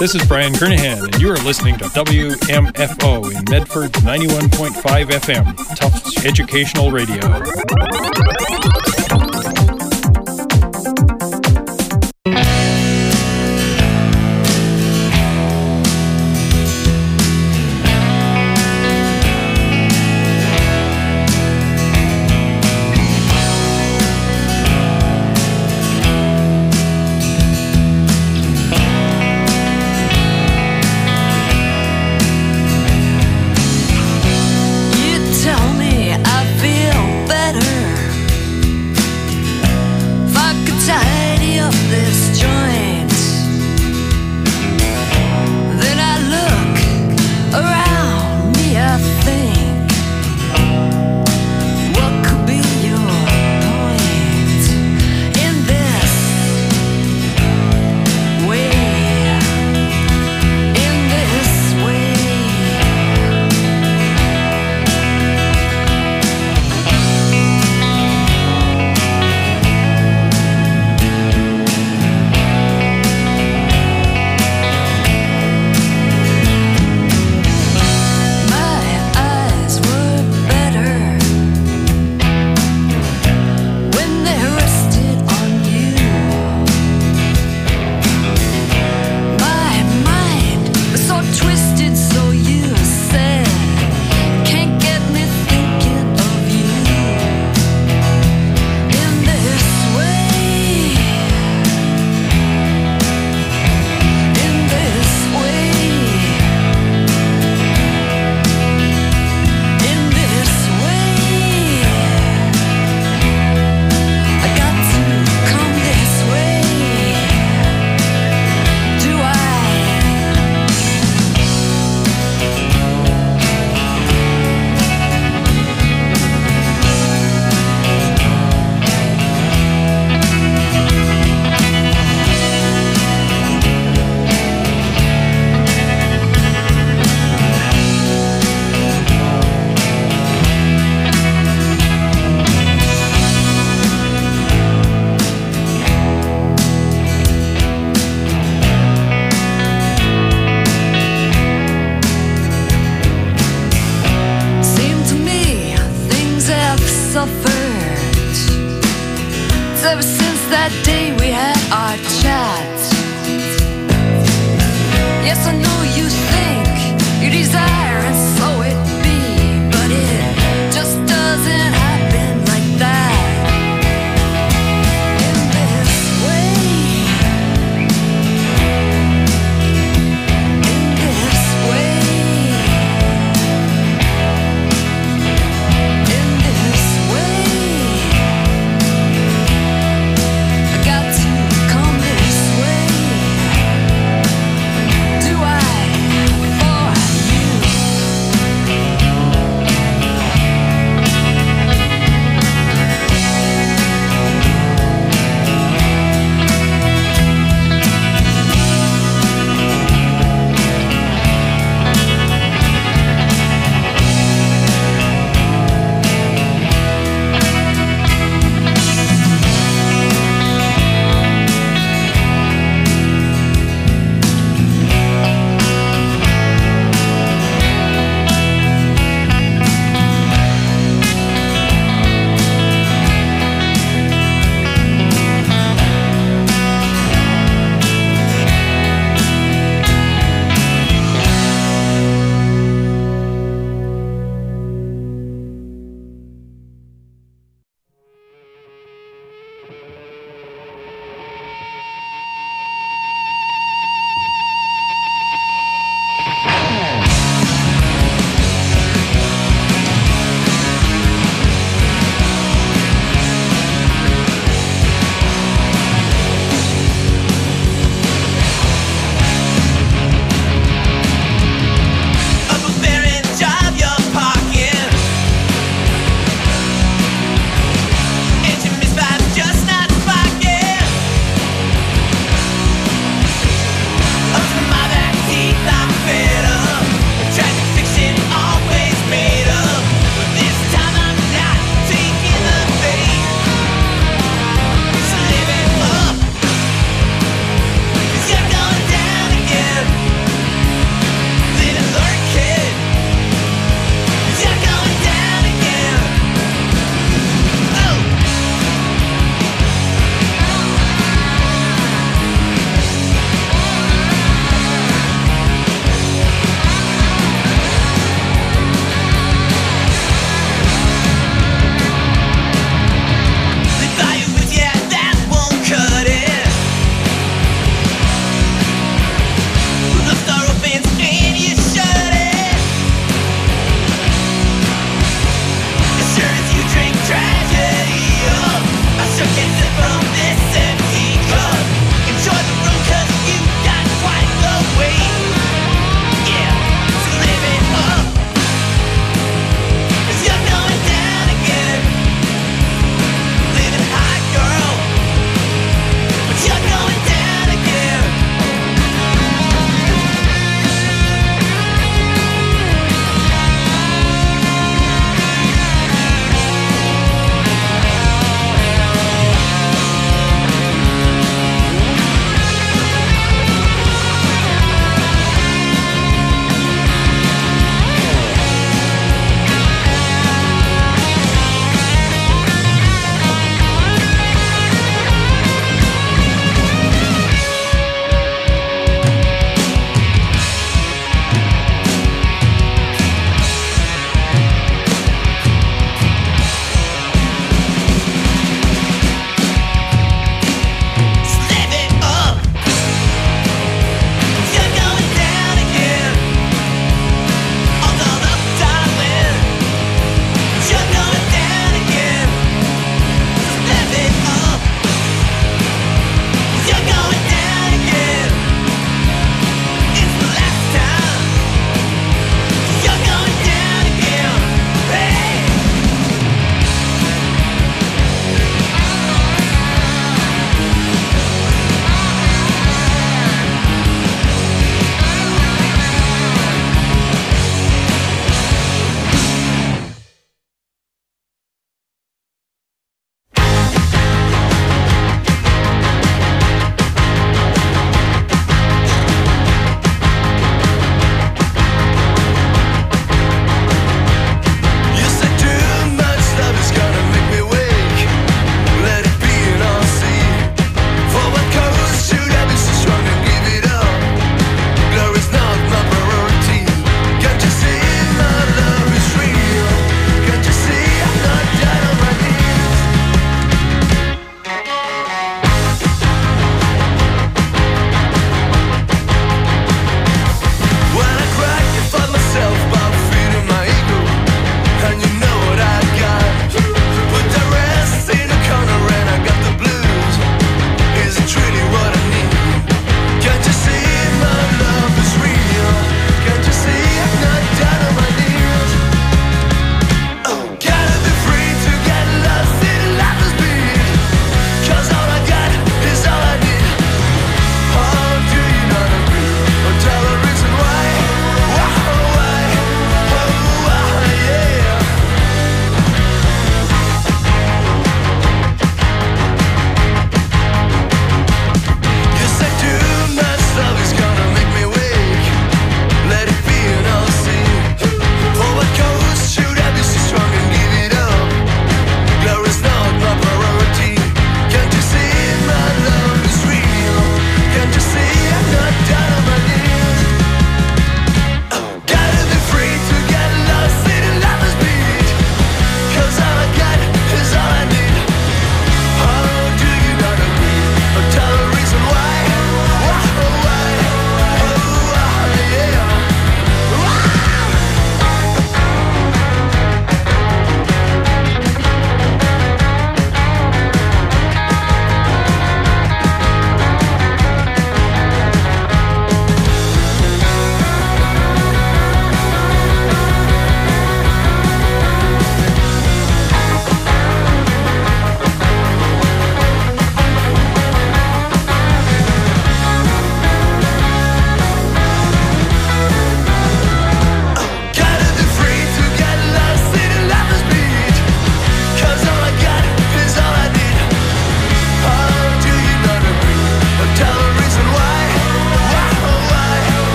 This is Brian Kernahan, and you are listening to WMFO in Medford 91.5 FM, Tufts Educational Radio.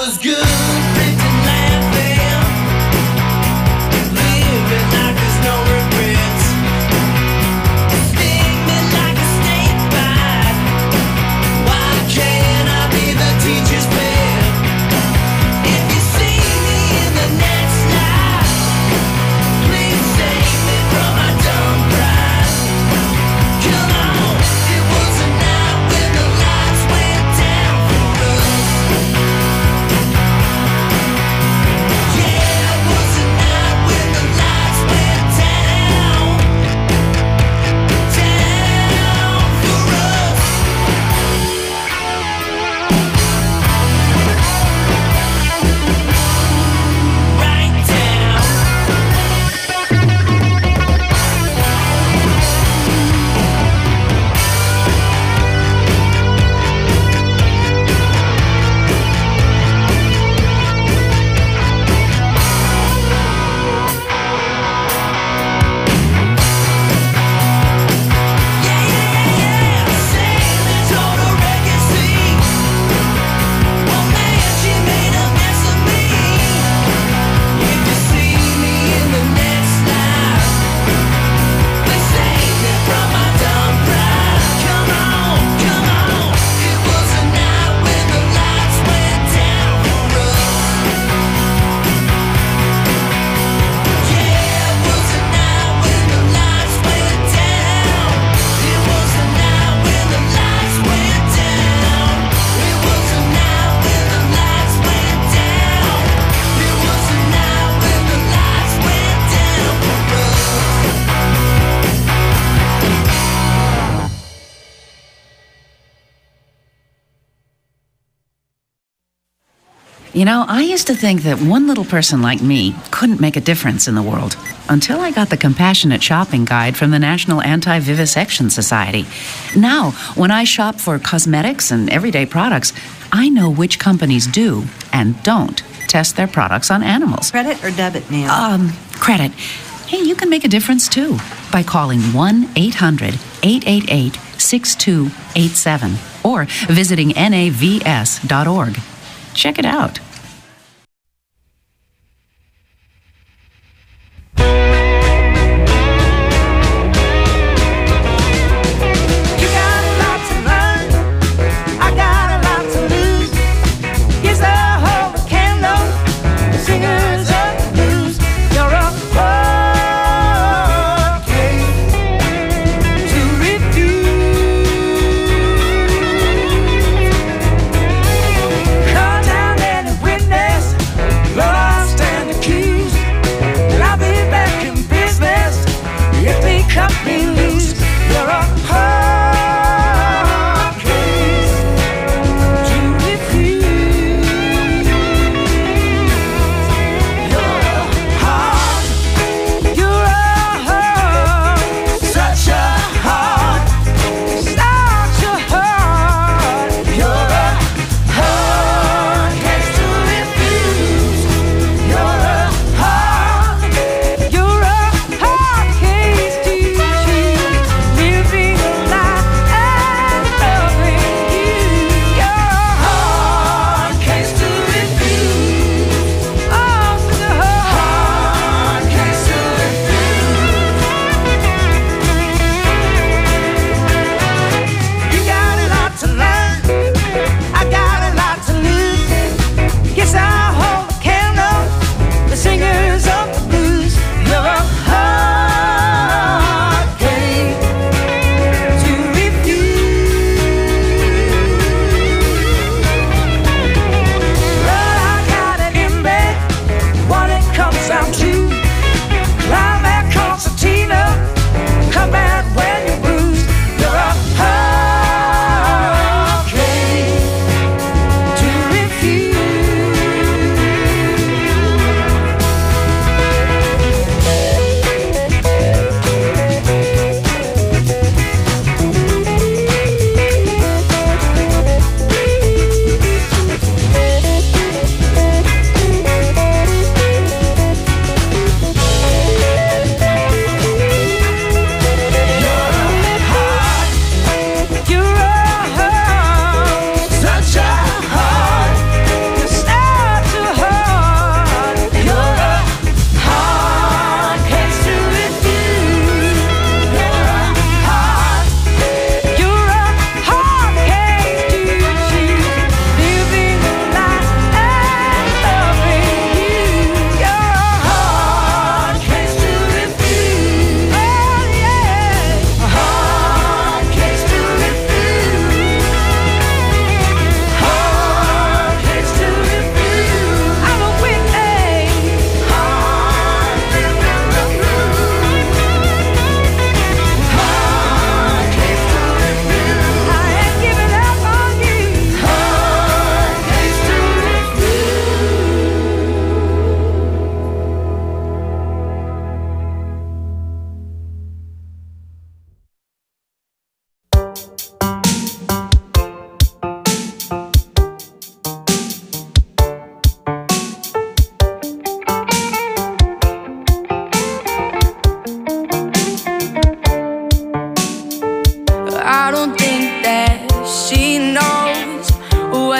was good, pretend laughing, living like there's no regrets. Sting me like a snake bite. Why can't I be the teacher's pet? If you see me in the next life, please save me from my dumb pride. Come on, it was a night when the lights went down for us. Yeah, it was a night when the lights went down for us. Right down. Yeah. Save the total legacy. Oh man, she made a mess of me. If you see me in the next life, please save me from my dumb pride. Come on. It was a night when the lights went down for us. Yeah, it was a night when the lights went down. It was a night when the lights went down. It was a night when the lights went down. It was a night when the lights went down for us. You know, I used to think that one little person like me couldn't make a difference in the world until I got the Compassionate Shopping Guide from the National Anti-Vivisection Society. Now, when I shop for cosmetics and everyday products, I know which companies do and don't test their products on animals. Credit or debit, ma'am? Credit. Hey, you can make a difference too by calling 1-800-888-6287 or visiting navs.org. Check it out. You got a lot to learn. I got a lot to lose. Here's the whole candle. Singers of the blues. You're a hurricane to refuse. Call down any wind.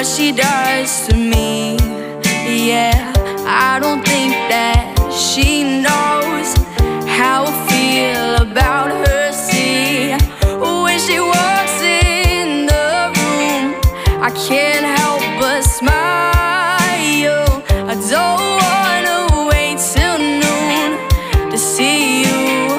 what she does to me. Yeah, I don't think that she knows how I feel about her. See, when she walks in the room, I can't help but smile. I don't wanna wait till noon to see you,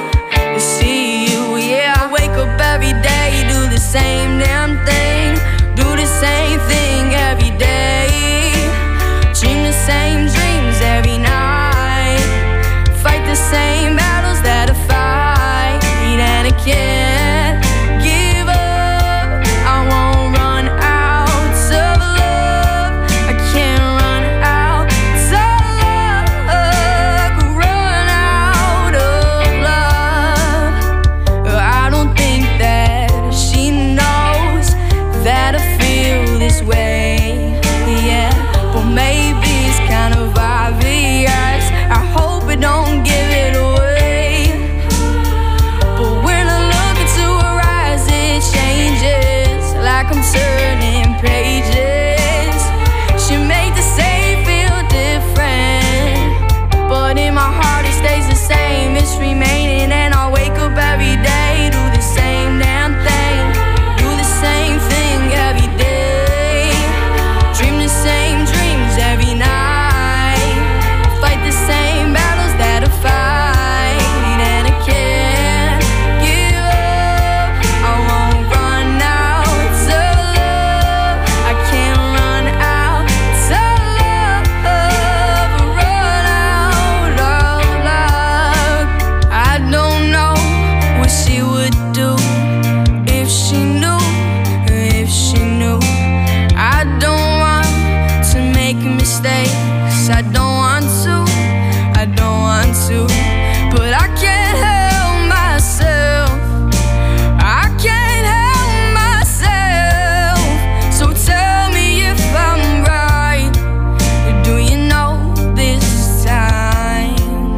yeah. I wake up every day, do the same damn thing, do the same thing every day, dream the same dreams every night, fight the same battles that I fight, and I can't give up. I won't run out of love. I can't run out of love. Run out of love. I don't think that she knows that I feel this way. Yeah, but maybe it's kind of obvious. I hope I don't give it away. But when I look into her eyes, it changes, like I'm turning pages. She made the same feel different, but in my heart it stays the same. It's remaining, and I wake up every day, do the same damn thing, do the same thing every day, dream the same dreams every night, fight the same battles that I fight, and I can't give up. I won't run out of love. I can't run out of love. Run out of love. I don't know what she would do if she knew, if she knew. I don't want to make mistakes. I don't want to, I don't want to, but I can't help myself. I can't help myself. So tell me if I'm right. Do you know this time?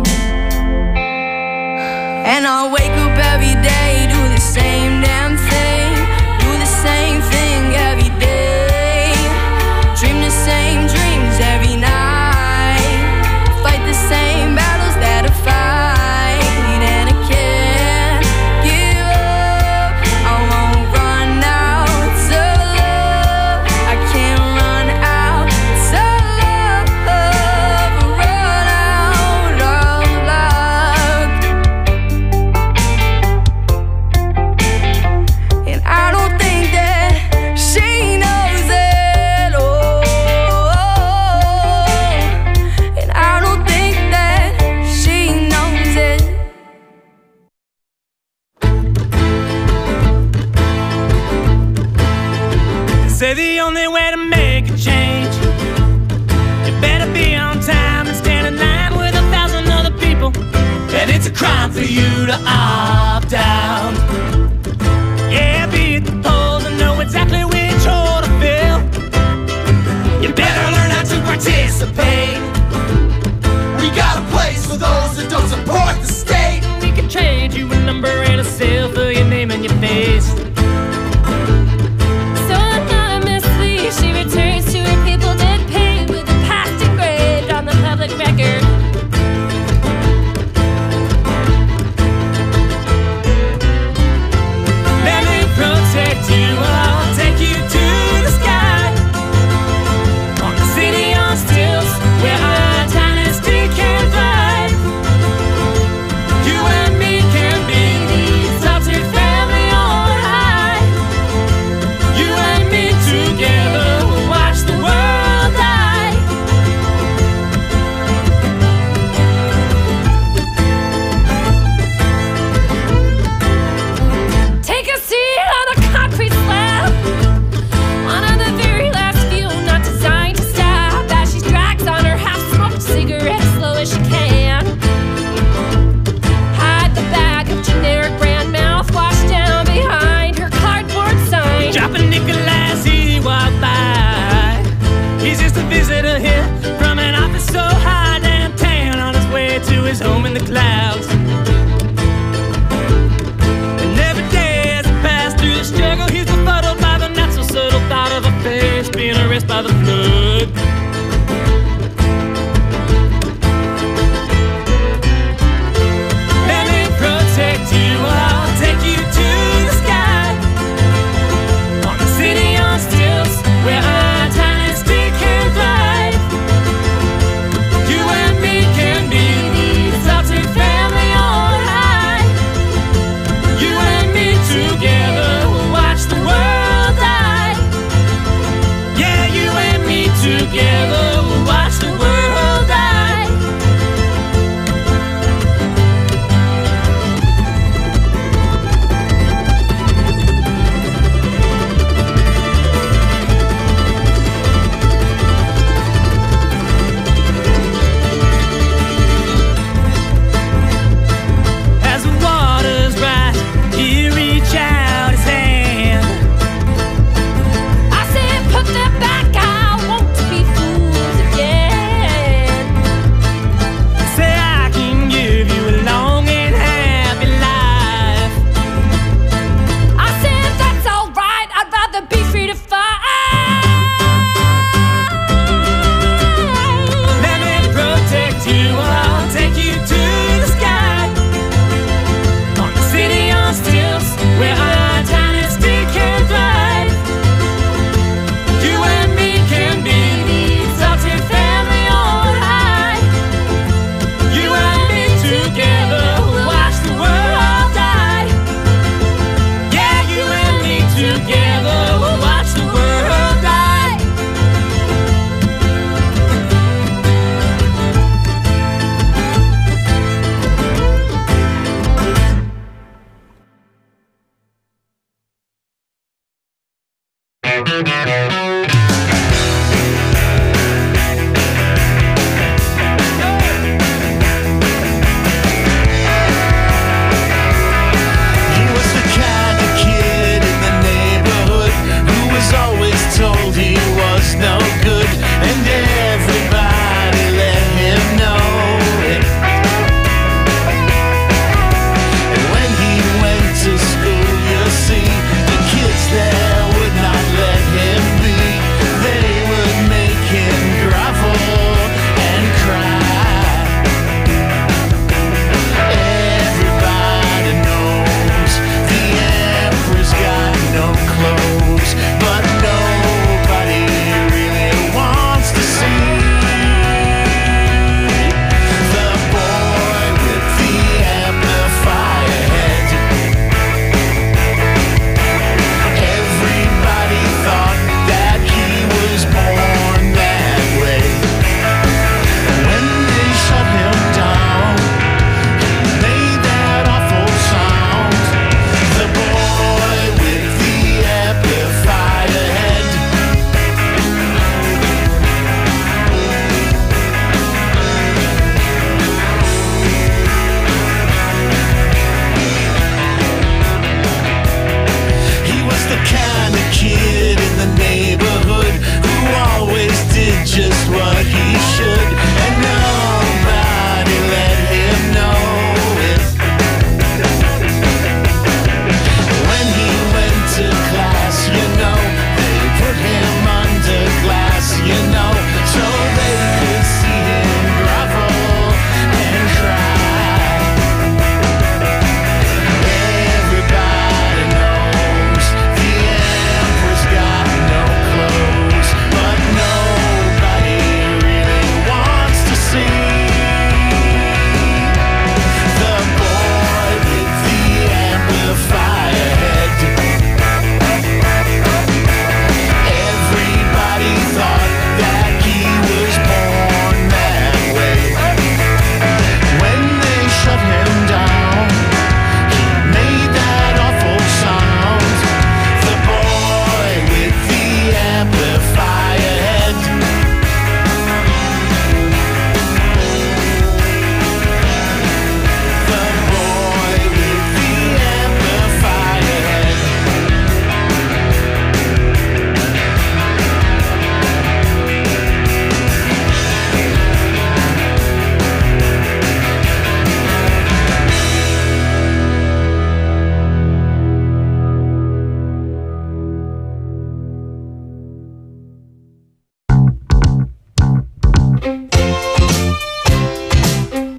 And I wake up every day, do the same damn thing, do the same thing every day, dream the same dreams every night, fight the same battles that I fight, and I can't give up. I won't run out of love. I can't run out of love. Run out of love. And I don't think that she knows it. Oh, and I don't think that she knows it. Say the only way to make a change, you better be on time and stand in line with 1,000 other people. And it's a crime for you to opt out. Yeah, be at the polls and know exactly which hole to fill. You better learn how to participate. We got a place for those that don't support the state. We can trade you a number and a seal for your name and your face. So anonymously, she returns to her people dead paid with the past engraved on the public record. Let me protect you, I'll take you perished by the flood. Let me protect you, I'll take you to the sky. On the city on stilts, where our dynasty can thrive. You and me can be the adopted family on high. You and me together will watch the world die. Yeah, you and me together will watch the world die. As the waters rise, he reach out his hand. I said, put them back, I want to be fools again.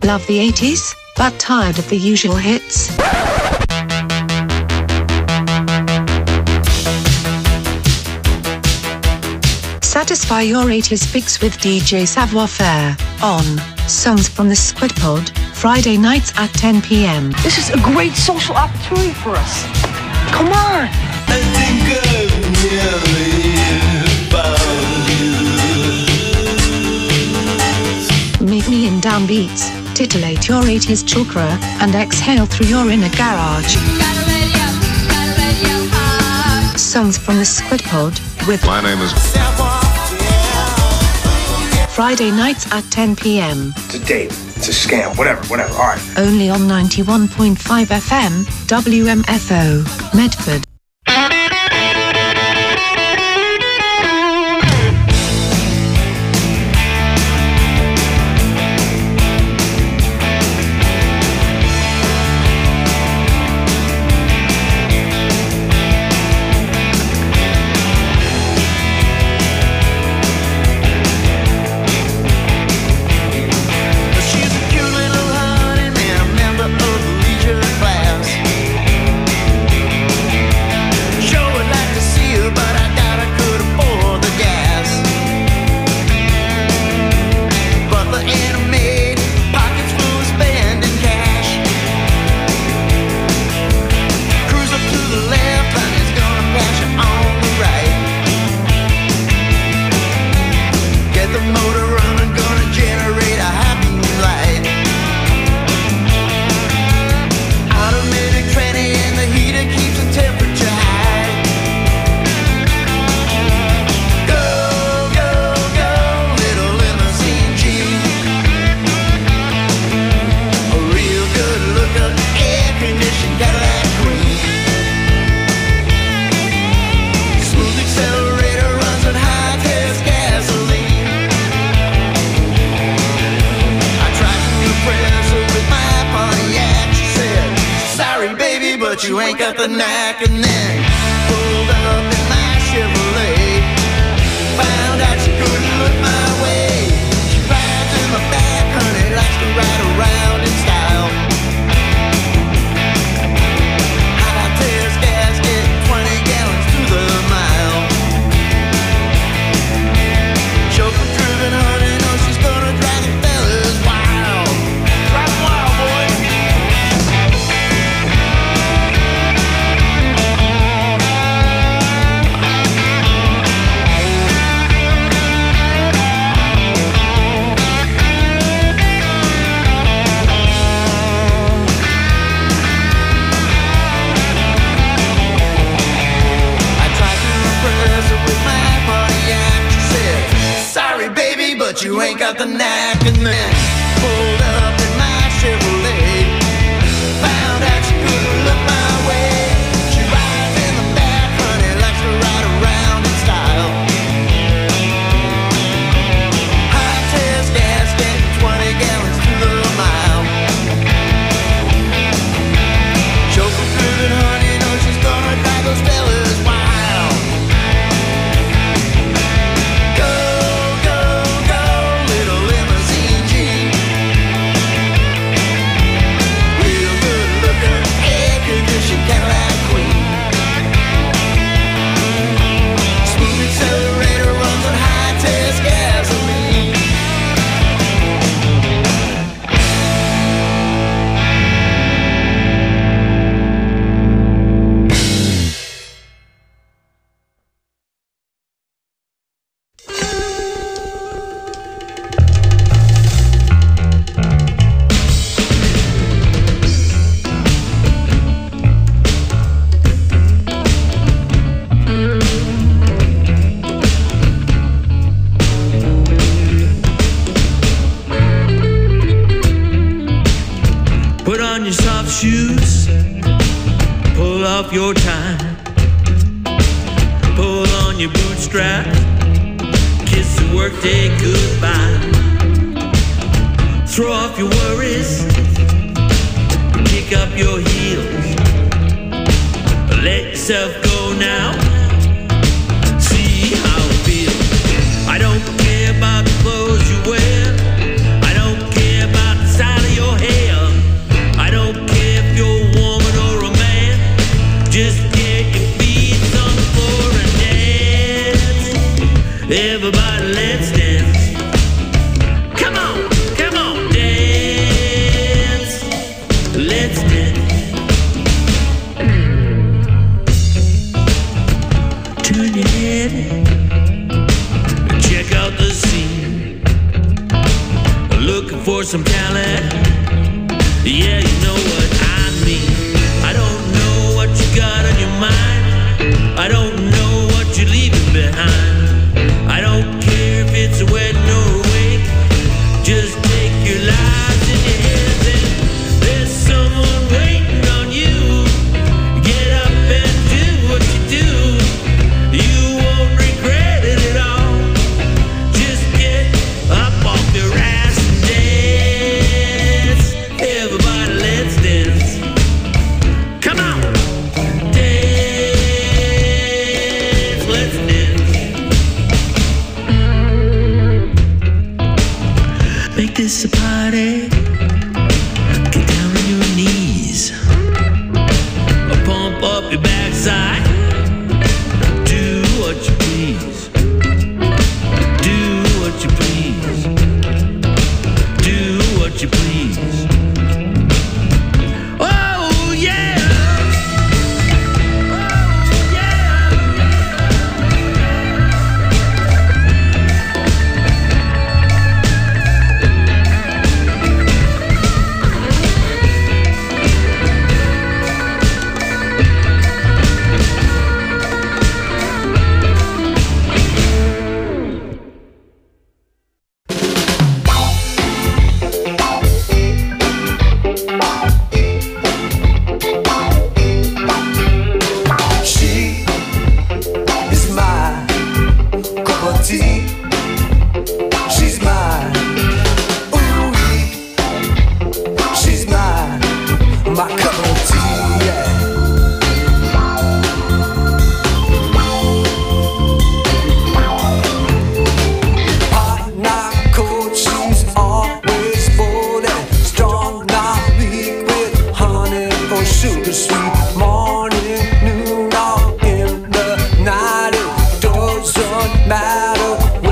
Love the 80s, but tired of the usual hits? Satisfy your 80s fix with DJ Savoir-Faire on Songs from the Squid Pod, Friday nights at 10 p.m. This is a great social opportunity for us. Come on! I think I've nearly found you. Meet me in downbeats, titillate your 80s chakra, and exhale through your inner garage. Songs from the Squid Pod with My name is Friday nights at 10 p.m. It's a date. It's a scam. Whatever. All right. Only on 91.5 FM, WMFO, Medford. You ain't got the knack, and then pulled up in my Chevrolet. Found out she couldn't look my way. She rides in my back, honey, likes to ride around in style. High test gasket, 20 gallons to the mile. Chauffeur driven, honey, knows she's gonna drive the fellas wild. Drive 'em wild, boy. But you ain't got the knack, and then pulled up in my Chevrolet. Found out she couldn't look my way. She rides in the back, honey, likes to ride around in style. High test gasket, 20 gallons to the mile. Chauffeur driven, honey, knows she's gonna drive those fellas wild. Shoes, pull off your tie, pull on your bootstrap, kiss the workday goodbye, throw off your worries, kick up your heels, let yourself go now, see how it feels. I don't care about the clothes you wear, I don't care about the style of your Everybody, let's dance. Come on, dance. Let's dance. Turn your head and check out the scene. Looking for some talent. Yeah, you know what I mean. I don't know what you got on your mind. I don't know what you're leaving behind. I don't care if it's a wedding or a wake. Just take your lives in your hands and there's someone waiting on you. Get up and do what you do. You won't regret it at all. Just get up off your ass and dance. Everybody, let's dance. Come on, dance. Let's dance. Make this a party. Get down on your knees. Pump up your backside. Do what you please. Do what you please. Do what you please. Oh yeah. She is my cup of tea. She's mine. Ooh, she's mine. My cup of tea. Yeah. Hot, not cold. She's always bold and strong, not weak with honey or sugar sweet. Morning, noon, or in the night, it doesn't matter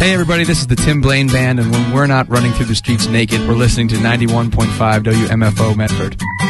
Hey everybody, this is the Tim Blaine Band, and when we're not running through the streets naked, we're listening to 91.5 WMFO Medford.